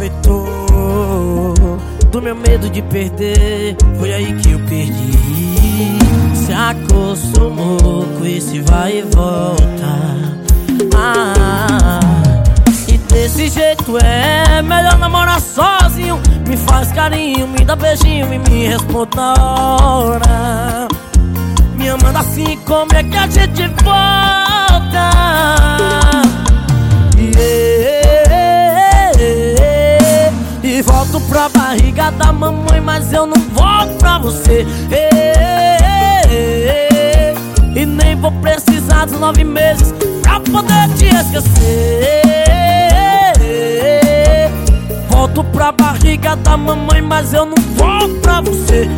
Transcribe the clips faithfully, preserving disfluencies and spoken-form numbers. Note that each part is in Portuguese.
aproveitou do meu medo de perder, foi aí que eu perdi. Se acostumou com esse vai e volta. Ah, e desse jeito é melhor namorar sozinho. Me faz carinho, me dá beijinho e me responde na hora. Me amando assim, como é que a gente volta? Yeah. E volto pra barriga da mamãe, mas eu não volto pra você. Yeah. E nem vou precisar dos nove meses pra poder te esquecer. Volto pra barriga da mamãe, mas eu não volto pra você.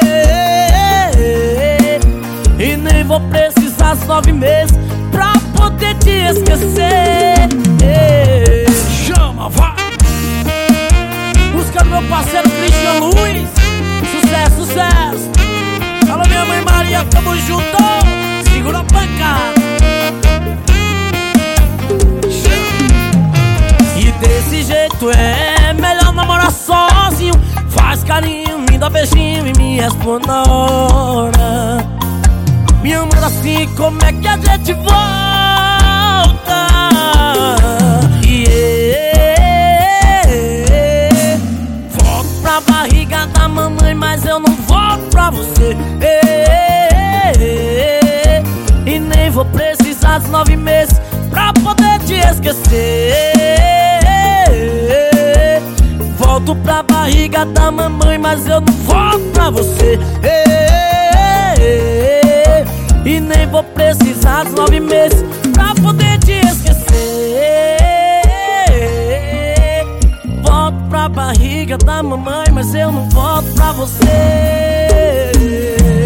E nem vou precisar dos nove meses pra poder te esquecer. Chama, vai! Música do meu parceiro Cristian Luiz. Sucesso, sucesso. Alô, minha mãe Maria, tamo junto. Segura a pancada. E desse jeito é melhor namorar sozinho. Faz carinho, me dá beijinho e me responde na hora. Me amando assim, como é que a gente volta? Yeah. Volto pra barriga da mamãe, mas eu não volto pra você. Yeah. E nem vou precisar dos nove meses pra poder te esquecer. Volto pra barriga da mamãe, mas eu não volto pra você. E nem vou precisar dos nove meses pra poder te esquecer. Volto pra barriga da mamãe, mas eu não volto pra você.